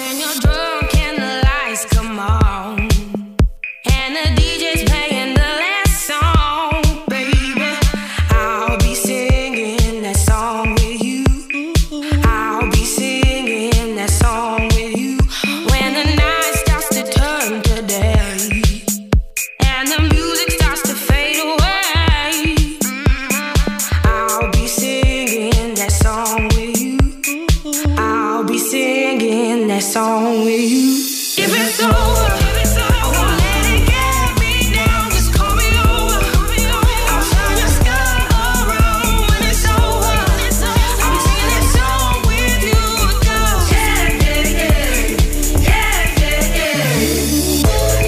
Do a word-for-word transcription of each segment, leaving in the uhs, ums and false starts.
Song with you. If it's over, I won't let it get me down. Just call me over. I'll turn your sky around when it's over. I'm singing that song with you, girl. Yeah, yeah, yeah, yeah, yeah, yeah.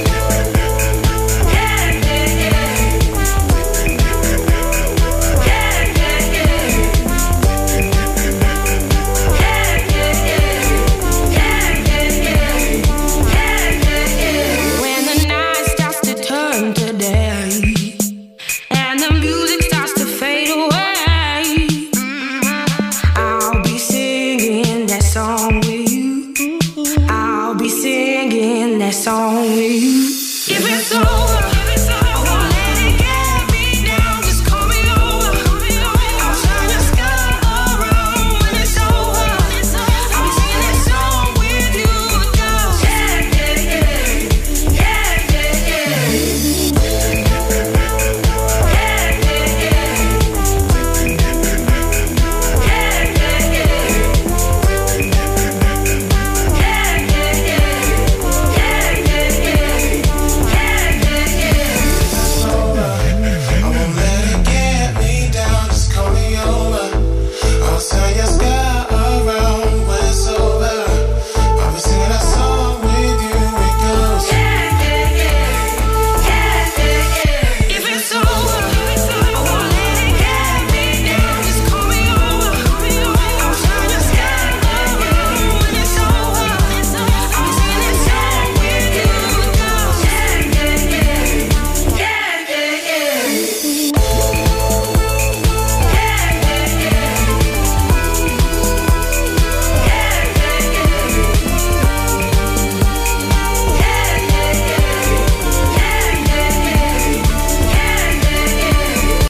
Yeah, yeah, yeah. Yeah, yeah, yeah. Song with you. If it's over